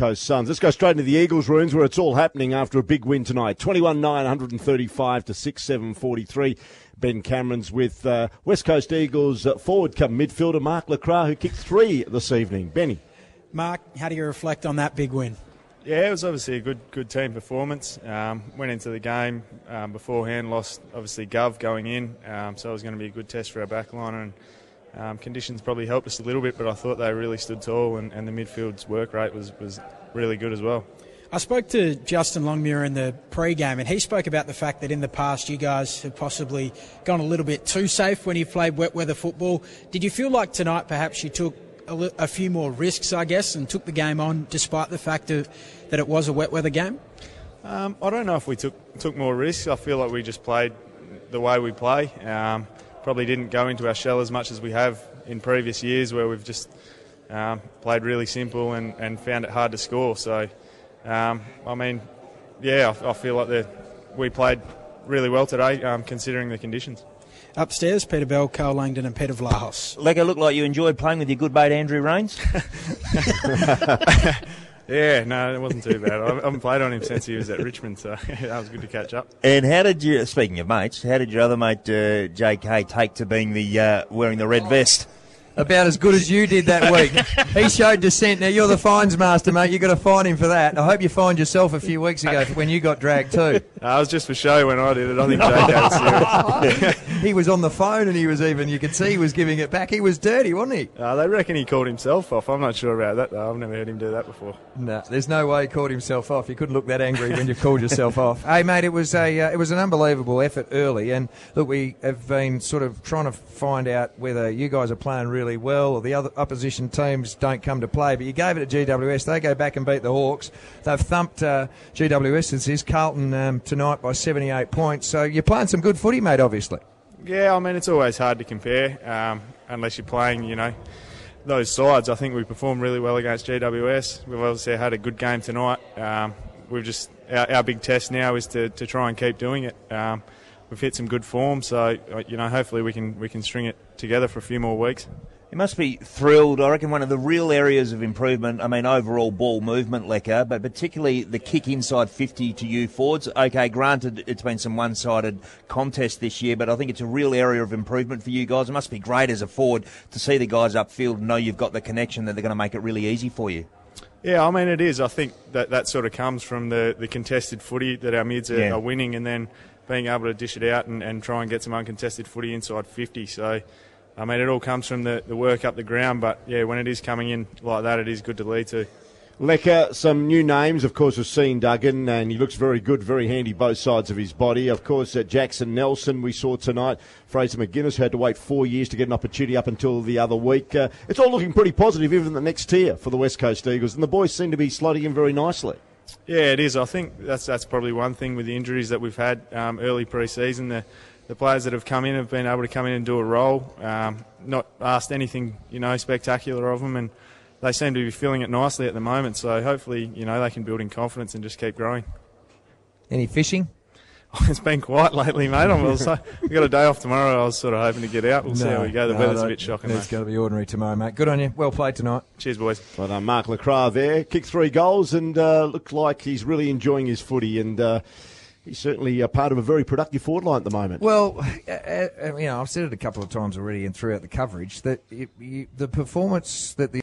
Coast Suns. Let's go straight into the Eagles' rooms where it's all happening after a big win tonight. 21-9, 135 to 6-7, 43. Ben Cameron's with West Coast Eagles forward come midfielder Mark LeCras, who kicked 3 this evening. Benny. Mark, how do you reflect on that big win? Yeah, it was obviously a good team performance. Went into the game beforehand, lost obviously Gov going in, so it was going to be a good test for our backline, and conditions probably helped us a little bit, but I thought they really stood tall, and the midfield's work rate was really good as well. I spoke to Justin Longmuir in the pre-game, and he spoke about the fact that in the past you guys have possibly gone a little bit too safe when you played wet weather football. Did you feel like tonight perhaps you took a few more risks, I guess, and took the game on despite the fact that it was a wet weather game? I don't know if we took more risks. I feel like we just played the way we play. Probably didn't go into our shell as much as we have in previous years, where we've just played really simple and found it hard to score. So, I feel like we played really well today, considering the conditions. Upstairs, Peter Bell, Carl Langdon and Peter Vlahos. Lego, looked like you enjoyed playing with your good mate Andrew Rains. Yeah, no, it wasn't too bad. I haven't played on him since he was at Richmond, so that was good to catch up. And how did you, speaking of mates, how did your other mate JK take to being the wearing the red vest? About as good as you did that week. He showed dissent. Now, you're the fines master, mate. You've got to fine him for that. I hope you fined yourself a few weeks ago when you got dragged too. I was just for show when I did it. I think JK was serious. He was on the phone and you could see he was giving it back. He was dirty, wasn't he? They reckon he called himself off. I'm not sure about that, though. I've never heard him do that before. No, there's no way he called himself off. You couldn't look that angry when you called yourself off. Hey, mate, it was an unbelievable effort early. And, look, we have been sort of trying to find out whether you guys are playing really well or the other opposition teams don't come to play. But you gave it to GWS. They go back and beat the Hawks. They've thumped GWS, this is Carlton, tonight by 78 points. So you're playing some good footy, mate, obviously. Yeah, I mean, it's always hard to compare unless you're playing, those sides. I think we performed really well against GWS. We've obviously had a good game tonight. Our big test now is to try and keep doing it. We've hit some good form, so hopefully we can string it together for a few more weeks. You must be thrilled. I reckon one of the real areas of improvement, I mean, overall ball movement, Lecker, but particularly the kick inside 50 to you forwards. Okay, granted, it's been some one-sided contest this year, but I think it's a real area of improvement for you guys. It must be great as a forward to see the guys upfield and know you've got the connection that they're going to make it really easy for you. Yeah, I mean, it is. I think that sort of comes from the contested footy that our mids are winning, and then being able to dish it out and try and get some uncontested footy inside 50. So, I mean, it all comes from the work up the ground, but, yeah, when it is coming in like that, it is good to lead to. Lecker, some new names, of course, we've seen Duggan, and he looks very good, very handy both sides of his body. Of course, Jackson Nelson we saw tonight. Fraser McGuinness had to wait 4 years to get an opportunity up until the other week. It's all looking pretty positive, even the next tier for the West Coast Eagles, and the boys seem to be slotting in very nicely. Yeah, it is. I think that's probably one thing with the injuries that we've had early pre-season. The players that have come in have been able to come in and do a role, not asked anything, spectacular of them, and they seem to be feeling it nicely at the moment. So hopefully, they can build in confidence and just keep growing. Any fishing? It's been quiet lately, mate. We've got a day off tomorrow. I was sort of hoping to get out. We'll see how we go. The weather's a bit shocking, mate. It's going to be ordinary tomorrow, mate. Good on you. Well played tonight. Cheers, boys. Well done, Mark LeCras there. Kicked 3 goals and looked like he's really enjoying his footy, and he's certainly a part of a very productive forward line at the moment. Well, I've said it a couple of times already and throughout the coverage that the performance that the